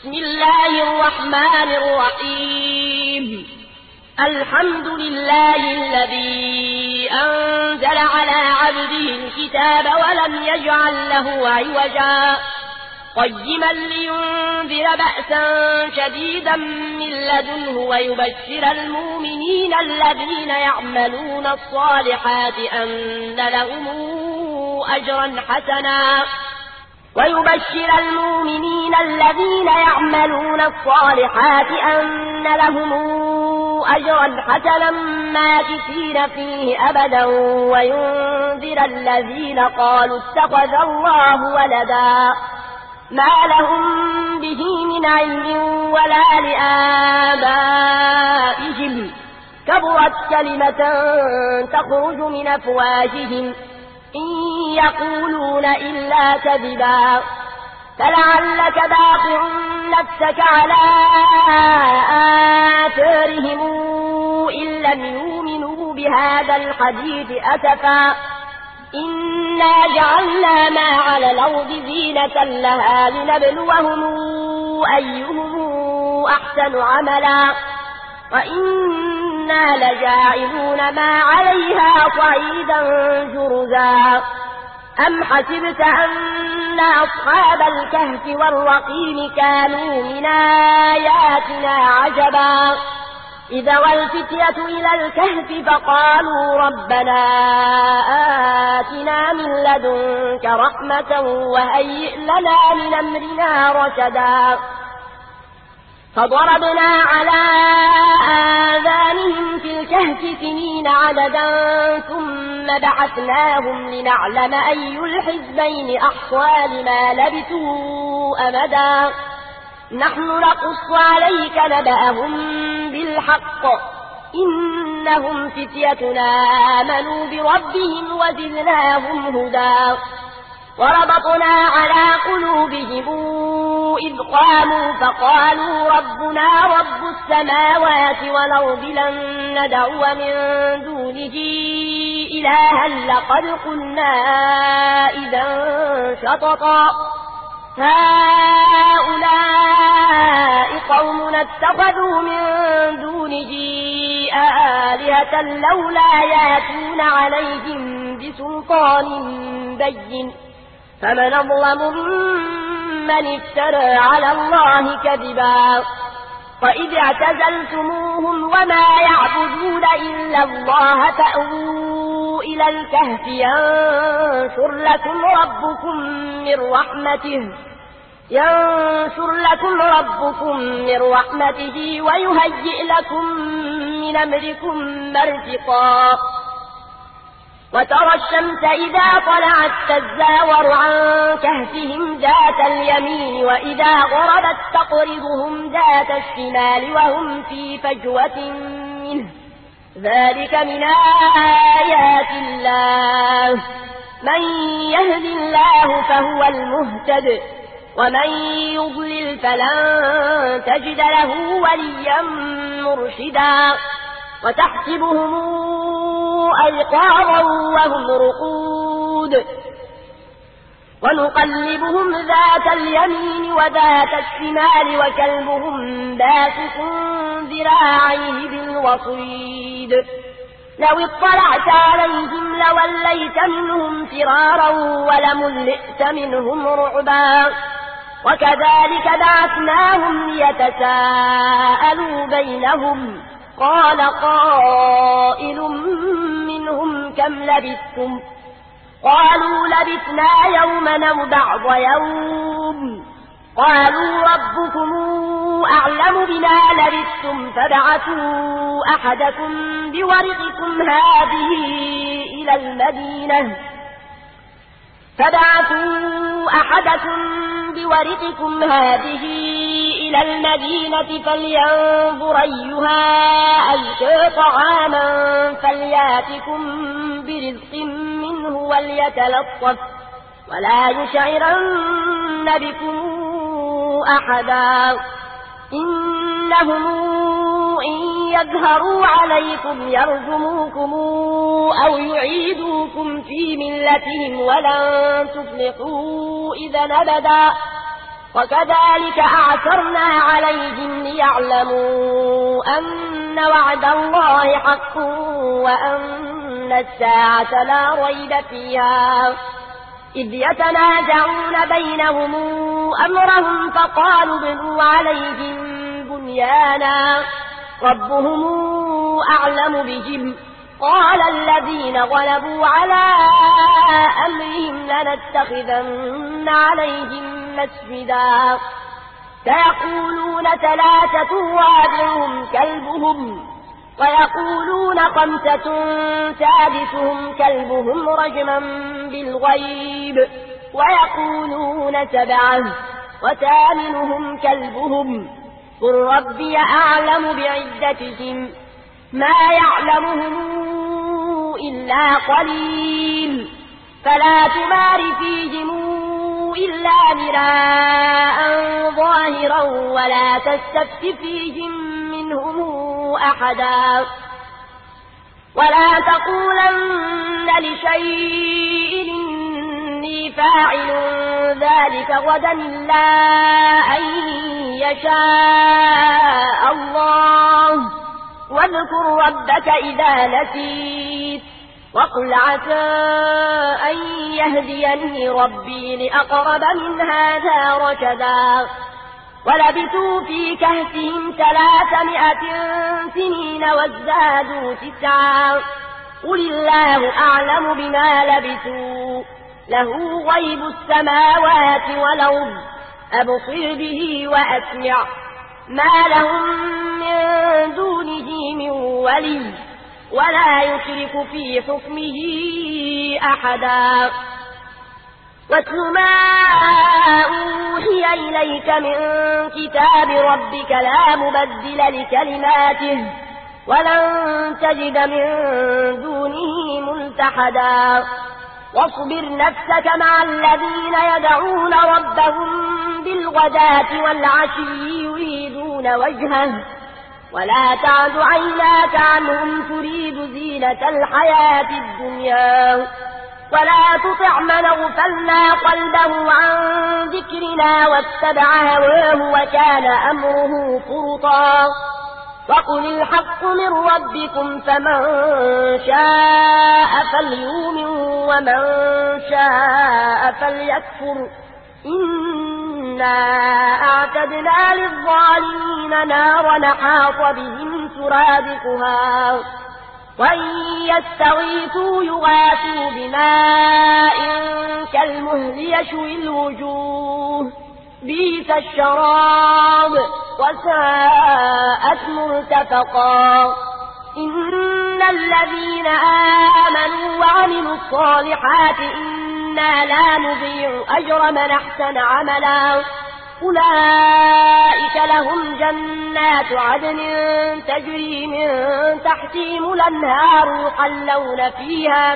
بسم الله الرحمن الرحيم الحمد لله الذي أنزل على عبده الكتاب ولم يجعل له عوجا قيما لينذر بأسا شديدا من لدنه ويبشر المؤمنين الذين يعملون الصالحات أن لهم أجرا حسنا ماكثين فيه أبدا وينذر الذين قالوا اتخذ الله ولدا ما لهم به من علم ولا لآبائهم كبرت كلمة تخرج من أفواههم إن يقولون إلا كذبا فلعلك باقع نفسك على آثارهم إن لم يؤمنوا بهذا الحديث أسفا إنا جعلنا ما على الأرض زينة لها لنبلوهم أيهم أحسن عملا وإنا لجاعلون ما عليها صعيدا جرزا أم حسبت أن أصحاب الكهف والرقيم كانوا من آياتنا عجبا إذا والفتية إلى الكهف فقالوا ربنا آتنا من لدنك رحمة وهيئ لنا من أمرنا رشدا فضربنا على آذانهم في الكهف سنين عددا ثم بعثناهم لنعلم أي الحزبين أحصى لما لبثوا أمدا نحن نقص عليك نبأهم بالحق إنهم فتيتنا آمنوا بربهم وزدناهم هدى وربطنا على قلوبهم إذ قاموا فقالوا ربنا رب السماوات والأرض لن ندعو من دونه إلها لقد قلنا إذا شططا هؤلاء قوم اتخذوا من دونه آلهة لولا ياتون عليهم بسلطان بين فمن أظلم ممن افترى على الله كذبا وإذ اعتزلتموهم وما يعبدون إلا الله فأووا إلى الكهف ينشر لكم ربكم من رحمته ويهيئ لكم من أمركم مرفقا وترى الشمس إذا طلعت تزاور عن كهفهم ذات اليمين وإذا غربت تقرضهم ذات الشمال وهم في فجوة منه ذلك من آيات الله من يهد الله فهو المهتد ومن يضلل فلن تجد له وليا مرشدا وتحسبهم أيقاظا وهم رقود ونقلبهم ذات اليمين وذات الشمال وكلبهم باسط ذراعيه بالوصيد لو اطلعت عليهم لوليت منهم فرارا ولملئت منهم رعبا وكذلك بعثناهم ليتساءلوا بينهم قال قائل منهم كم لبثتم قالوا لبثنا يوما أو بعض يوم قالوا ربكم أعلم بما لبثتم فابعثوا أحدكم بورقكم هذه إلى المدينة فلينظر أيها أزكى طعاما فلياتكم برزق منه وليتلطف ولا يشعرن بكم أحدا إنهم إن يظهروا عليكم يرجموكم أو يعيدوكم في ملتهم ولن تفلحوا إذا أبدا وكذلك أعثرنا عليهم ليعلموا أن وعد الله حق وأن الساعة لا ريب فيها إذ يتنازعون بينهم أمرهم فقالوا ابنوا عليهم بنيانا ربهم أعلم بهم قال الذين غلبوا على أمرهم لنتخذن عليهم مسجدا سيقولون ثلاثة رابعهم كلبهم ويقولون خمسة سادسهم كلبهم رجما بالغيب ويقولون سبعة وثامنهم كلبهم قل ربي أعلم بعدتهم ما يعلمهم إلا قليل فلا تمار فيهم إلا مراء ظاهرا ولا تستفت فيهم منهم أحدا ولا تقولن لشيء إني فاعل ذلك غدا إلا أن يشاء الله واذكر ربك إذا نسيت وقل عسى أن يهديني ربي لأقرب من هذا رشدا ولبثوا في كهفهم 300 سنين وازدادوا 9 قل الله أعلم بما لبثوا له غيب السماوات والأرض أبصر به وأسمع ما لهم من دونه من ولي ولا يشرك في حكمه أحدا واتل ما أوحي إليك من كتاب ربك لا مبدل لكلماته ولن تجد من دونه ملتحدا واصبر نفسك مع الذين يدعون ربهم بالغداة والعشي يريدون وجهه ولا تعد عيناك عنهم تريد زينة الحياة الدنيا ولا تطع من اغفلنا قلبه عن ذكرنا واتبع هواه وكان أمره فرطا وقل الحق من ربكم فمن شاء فليؤمن ومن شاء فليكفر إنا أعتدنا للظالمين نارا حاط بهم سرادقها وإن يستغيثوا يغاثوا بماء كالمهل يشوي الوجوه بئس الشراب وساءت مرتفقا إن الذين آمنوا وعملوا الصالحات إنا لا نضيع أجر من أحسن عملا أولئك لهم جنات عدن تجري من تحتهم الأنهار يحلون فيها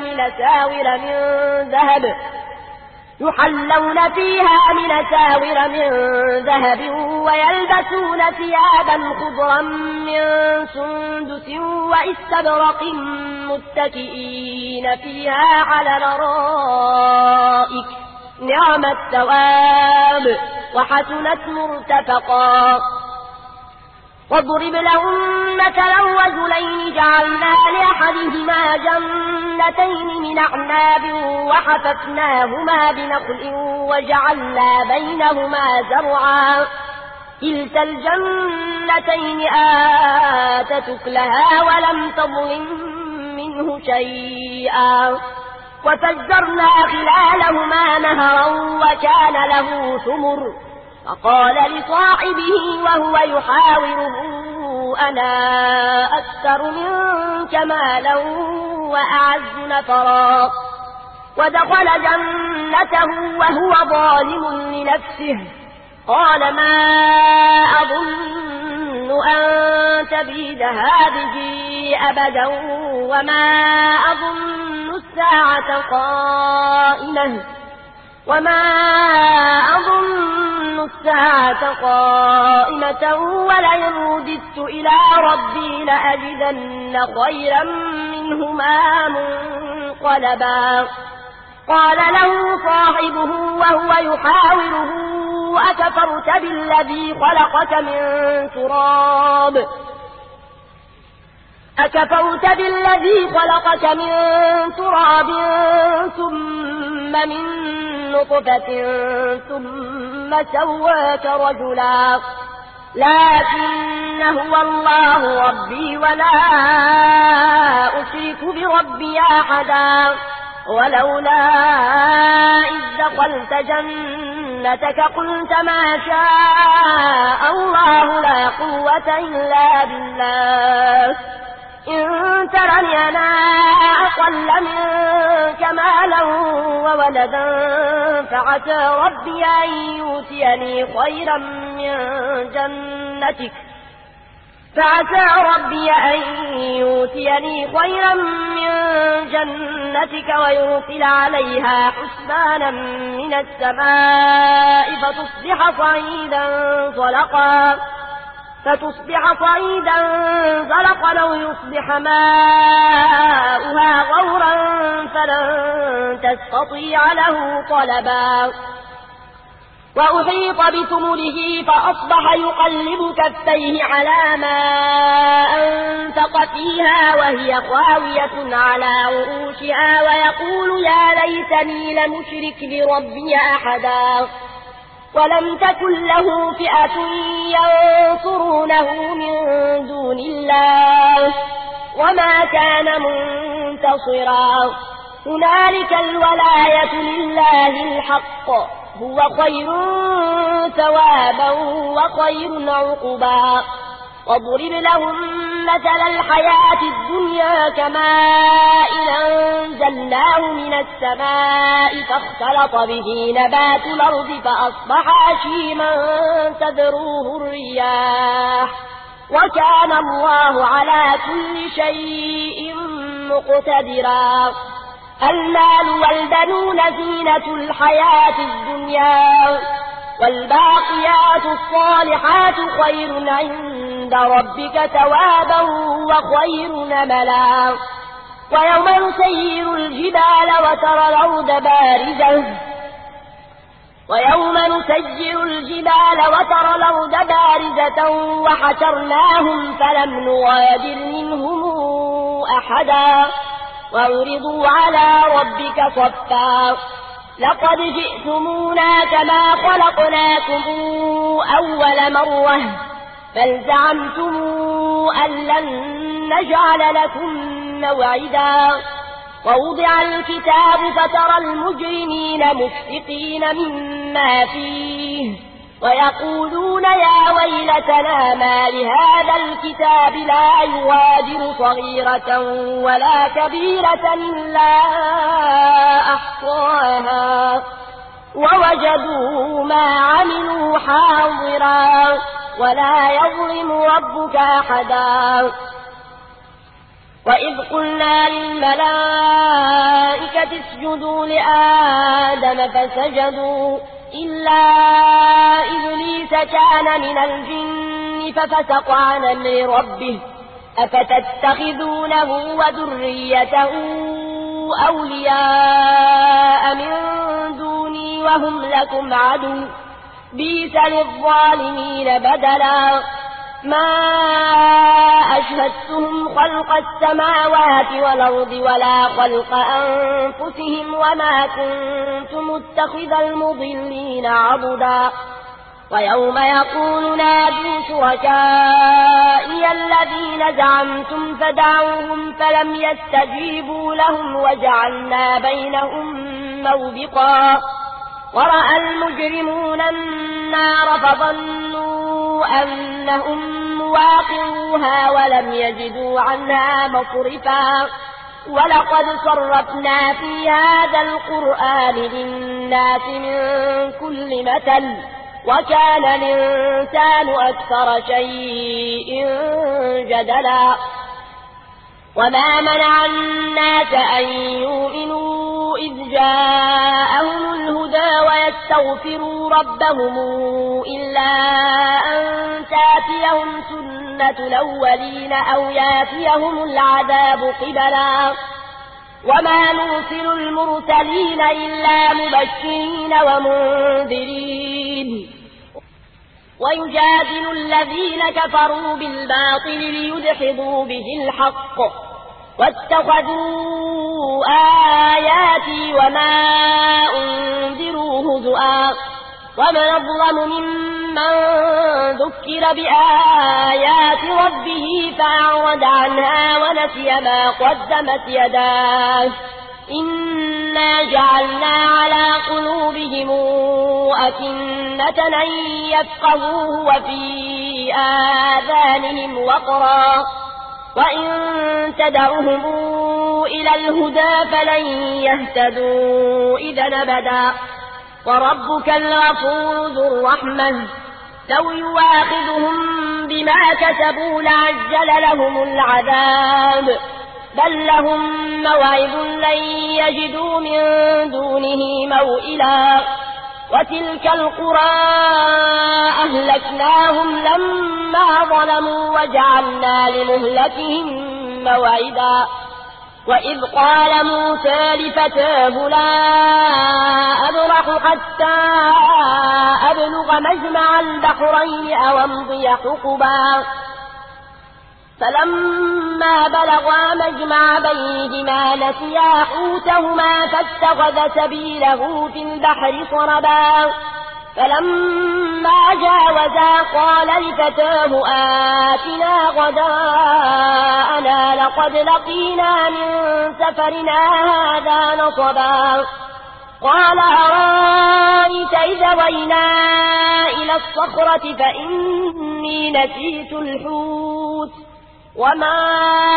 من ساور من ذهب ويلبسون ثيابا خضرا من سندس واستبرق متكئين فيها على الأرائك نعم الثواب وحسنت مرتفقا واضرب لهم مثلا رجلين جعلنا لأحدهما جنتين من أعناب وحففناهما بنخل وجعلنا بينهما زرعا كلتا الجنتين آتت أكلها ولم تظلم منه شيئا وفجرنا خلالهما نهرا وكان له ثمر فقال لصاحبه وهو يحاوره أنا أكثر منك مالا وأعز نفرا ودخل جنته وهو ظالم لنفسه قال ما أظن أن تبيد هذه أبدا وما أظن الساعة قائمة ولئن رددت إلى ربي لأجدن خيرا منهما منقلبا قال له صاحبه وهو يحاوره أكفرت بالذي خلقك من تراب ثم من نطفة ثم سواك رجلا لكن هو الله ربي ولا أشرك بربي أحدا ولولا إذ دخلت جنتك قلت ما شاء الله لا قوة إلا بالله إن ترني أنا أقل منك مالا وولدا فعسى ربي أن يؤتيني خيرا من جنتك ويرسل عليها حسبانا من السماء فتصبح صعيدا زلقا أو يصبح ماؤها غورا فلن تستطيع له طلبا وأحيط بثمره فأصبح يقلب كفيه على ما أنفق فيها وهي خاوية على عروشها ويقول يا ليتني لمشرك بربي أحدا ولم تكن له فئة ينصرونه من دون الله وما كان منتصرا هنالك الولاية لله الحق هو خير ثوابا وخير عقبا واضرب لهم مثل الحياة الدنيا كماء أنزلناه من السماء فاختلط به نبات الأرض فأصبح هشيما تذروه الرياح وكان الله على كل شيء مقتدرا المال والبنون زينة الحياة الدنيا والباقيات الصالحات خير عند ربك ثوابا وخير نملا ويوم نسير الجبال وترى الأرض بارزة وحشرناهم فلم نغادر منهم أحدا وعرضوا على ربك صفا لقد جئتمونا كما خلقناكم أول مرة بل زعمتم أن لن نجعل لكم موعدا ووضع الكتاب فترى المجرمين مشفقين مما فيه ويقولون يا ويلتنا ما لهذا الكتاب لا يغادر صغيرة ولا كبيرة إلا أحصاها ووجدوا ما عملوا حاضرا ولا يظلم ربك أحدا وإذ قلنا للملائكة اسجدوا لآدم فسجدوا إلا إبليس كان من الجن ففسق عن أمر ربه أفتتخذونه وذريته أولياء من دوني وهم لكم عدو بئس للظالمين بدلا ما أشهدتهم خلق السماوات والأرض ولا خلق أنفسهم وما كنت متخذ المضلين عضدا ويوم يقول نادوا شركائي الذين زعمتم فدعوهم فلم يستجيبوا لهم وجعلنا بينهم موبقا ورأى المجرمون النار فظنوا أنهم مواقعوها ولم يجدوا عنها مصرفا ولقد صرفنا في هذا القرآن للناس من كل مثل وكان الإنسان أكثر شيء جدلا وما منع الناس أن يؤمنوا إذ جاءهم الهدى ويستغفروا ربهم إلا أن تأتيهم سنة الأولين أو يأتيهم العذاب قبلا وما نرسل المرسلين إلا مبشرين ومنذرين ويجادل الذين كفروا بالباطل ليدحضوا به الحق واتخذوا آياتي وما أنذروا هزؤا ومن أظلم ممن ذكر بآيات ربه فأعرض عنها ونسي ما قدمت يداه إنا جعلنا على قلوبهم أكنة أن يفقهوه وفي آذانهم وقرا وإن تدعهم إلى الهدى فلن يهتدوا إذا أبدا وربك الغفور ذو الرحمة لو يواخذهم بما كسبوا لعجل لهم العذاب بل لهم موعد لن يجدوا من دونه موئلا وتلك القرى أهلكناهم لما ظلموا وجعلنا لمهلكهم موعدا وإذ قال موسى لفتاه لا أبرح حتى أبلغ مجمع البحرين أو أمضي حقبا فلما بلغا مجمع بينهما نسيا حوتهما فاتخذ سبيله في البحر سربا فلما جاوزا قال لفتاه آتنا غداءنا لقد لقينا من سفرنا هذا نصبا قال أرأيت إذا وينا إلى الصخرة فإني نسيت الحوت وما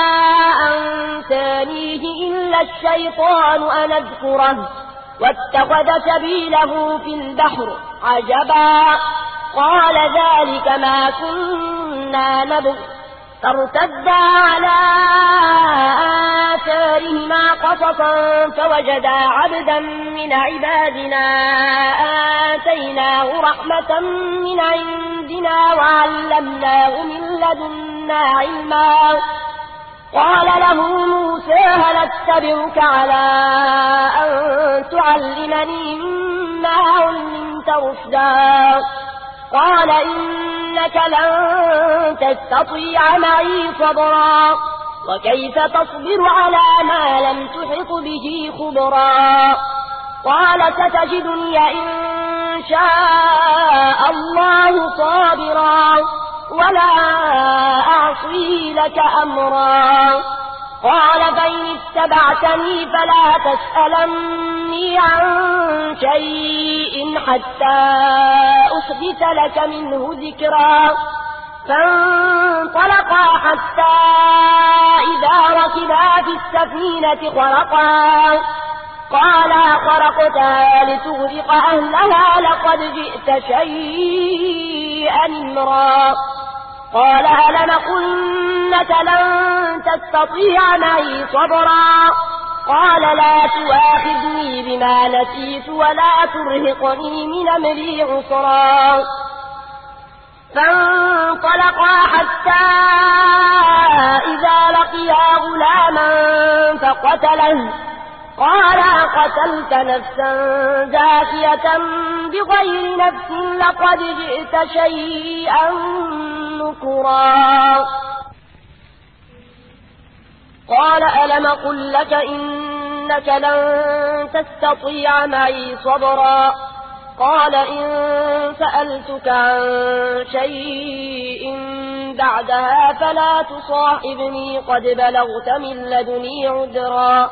أنسانيه إلا الشيطان أن أذكره واتخذ سبيله في البحر عجبا قال ذلك ما كنا نبغ فارتدا على آثارهما قصصا فوجدا عبدا من عبادنا آتيناه رحمة من عندنا وعلمناه من لدنا علما قال له موسى هل اتبعك على أن تعلمني مما علمت رشدا قال إنك لن تستطيع معي صبرا وكيف تصبر على ما لم تحط به خبرا قال ستجدني إن شاء الله صابرا ولا أعصي لك أمرا قال فإن اتبعتني فلا تسألني عن شيء حتى أحدث لك منه ذكرا فانطلقا حتى إذا ركبا في السفينة خرقا قال خرقتها لتغرق أهلها لقد جئت شيئا إمرا قال ألم قلنك لن تستطيع معي صبرا قال لا تواخذني بما نسيت ولا ترهقني من أمري عسرا فانطلقا حتى إذا لقيا غلاما فقتله قال قتلت نفسا زاكية بغير نفس لقد جئت شيئا نكرا قال ألم قل لك إنك لن تستطيع معي صبرا قال إن سألتك عن شيء بعدها فلا تصاحبني قد بلغت من لدني عذرا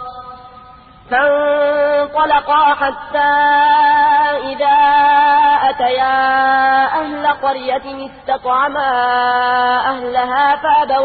فانطلقا حتى إذا أتيا أهل قرية استطعما أهلها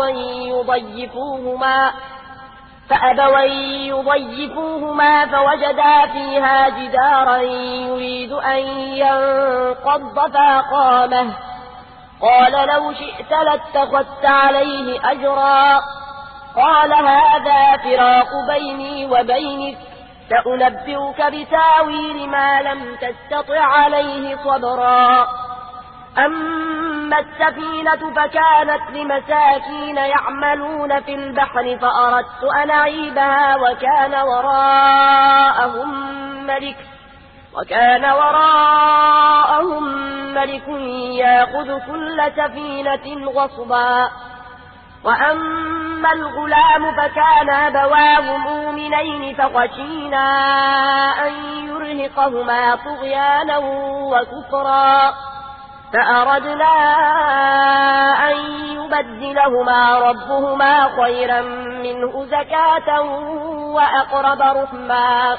فأبوا يضيفوهما فوجدا فيها جدارا يريد أن ينقض فأقامه قال لو شئت لاتخذت عليه أجرا قال هذا فراق بيني وبينك سأنبئك بتاويل ما لم تستطع عليه صبرا أما السفينة فكانت لمساكين يعملون في البحر فأردت أن أعيبها وكان وراءهم ملك وكان وراءهم ملك يأخذ كل سفينة غصبا. وأما الغلام فكان أبواه مؤمنين فخشينا أن يرهقهما طغيانا وكفرا فأردنا أن يبدلهما ربهما خيرا منه زكاة وأقرب رحما.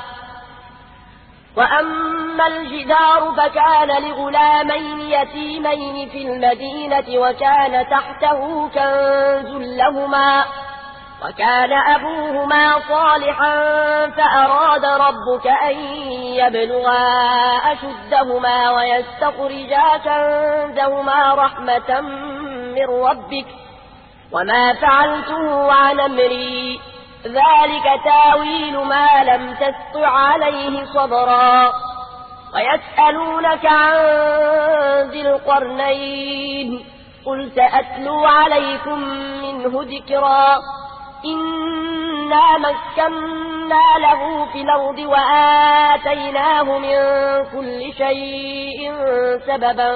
وأما الجدار فكان لغلامين يتيمين في المدينة وكان تحته كنز لهما وكان أبوهما صالحا فأراد ربك أن يبلغا أشدهما ويستخرجا كنزهما رحمة من ربك وما فعلته عن أمري ذلك تاويل ما لم تستطع عليه صبرا. ويسألونك عن ذي القرنين قل سأتلو عليكم منه ذكرا. إنا مكنا له في الأرض وآتيناه من كل شيء سببا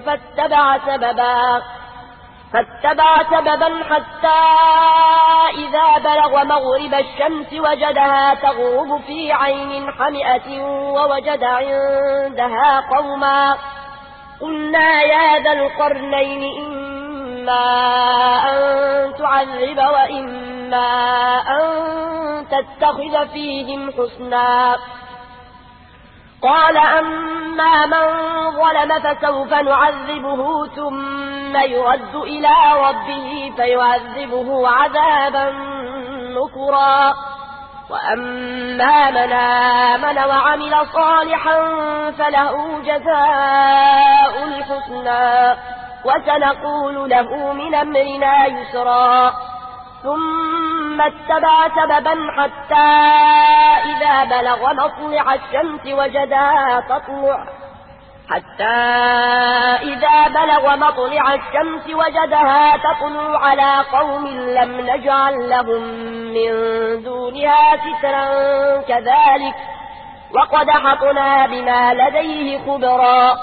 فاتبع سببا حتى إذا بلغ مغرب الشمس وجدها تغرب في عين حمئة ووجد عندها قوما قلنا يا ذا القرنين إما أن تعذب وإما أن تتخذ فيهم حسنا. قال أما من ظلم فسوف نعذبه ثم يرد إلى ربه فيعذبه عذابا نكرا. وأما من آمن وعمل صالحا فله جزاء الحسنى وسنقول له من أمرنا يسرا. ثم اتبع سببا حتى إذا بلغ مطلع الشمس وجدها تطلع على قوم لم نجعل لهم من دونها سترا كذلك وقد حطنا بما لديه خبرا.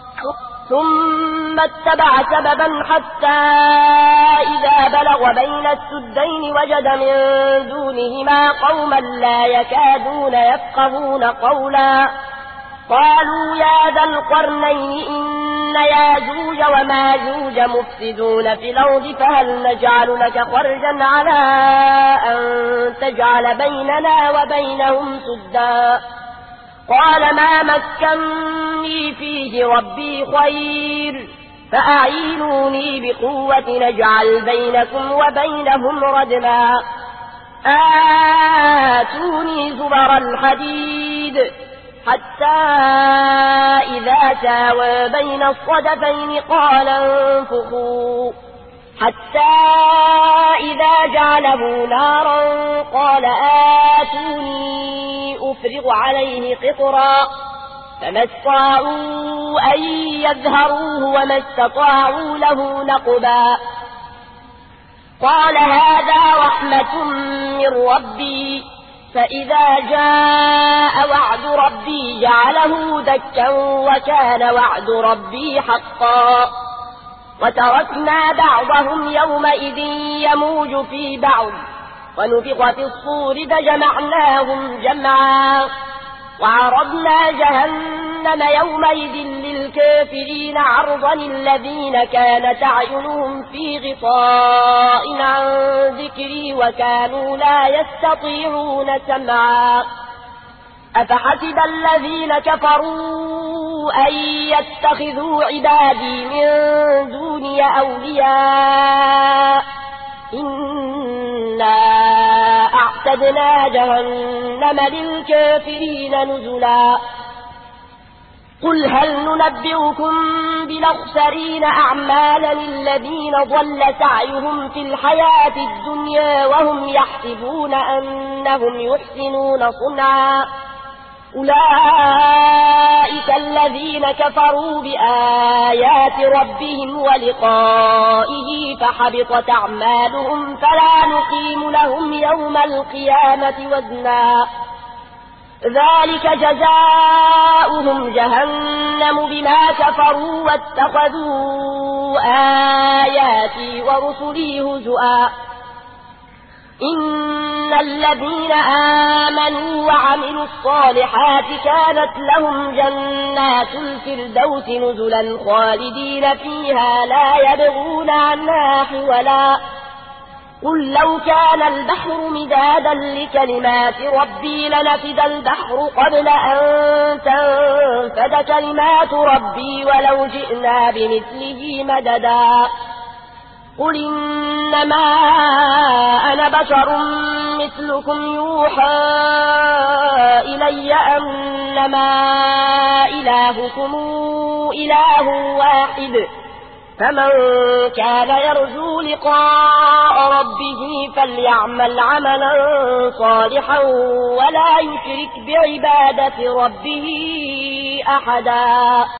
ثم اتبع سببا حتى إذا بلغ بين السدين وجد من دونهما قوما لا يكادون يفقهون قولا. قالوا يا ذا القرنين إن ياجوج وماجوج مفسدون في الأرض فهل نجعل لك خرجا على أن تجعل بيننا وبينهم سدا. قال ما مكنني فيه ربي خير فأعينوني بقوة نجعل بينكم وبينهم ردما. آتوني زبر الحديد حتى إذا ساوى بين الصدفين قال انفخوا حتى إذا جعله نارا قال آتوني أفرغ عليه قطرا فما استطاعوا أن يظهروه وما استطاعوا له نقبا. قال هذا رحمة من ربي فإذا جاء وعد ربي جعله دكا وكان وعد ربي حقا. وتركنا بعضهم يومئذ يموج في بعض ونفخ في الصور فجمعناهم جمعا. وعرضنا جهنم يومئذ للكافرين عرضا الذين كانت أعينهم في غطاء عن ذكري وكانوا لا يستطيعون سمعا. أفحسب الذين كفروا أن يتخذوا عبادي من دوني أولياء إنا أعتدنا جهنم للكافرين نزلا. قل هل ننبئكم بالأخسرين أعمالا الذين ضل سعيهم في الحياة الدنيا وهم يحسبون أنهم يحسنون صنعا. أولئك الذين كفروا بآيات ربهم ولقائه فحبطت أعمالهم فلا نقيم لهم يوم القيامة وزنا. ذلك جزاؤهم جهنم بما كفروا واتخذوا آياتي ورسلي هزؤا إن الذين آمنوا وعملوا الصالحات كانت لهم جنات الفردوس نزلا خالدين فيها لا يبغون عنها حولا قل لو كان البحر مدادا لكلمات ربي لنفد البحر قبل أن تنفد كلمات ربي ولو جئنا بمثله مددا قل إنما أنا بشر مثلكم يوحى إلي أنما إلهكم إله واحد فمن كان يرجو لقاء ربه فليعمل عملا صالحا ولا يشرك بعبادة ربه أحدا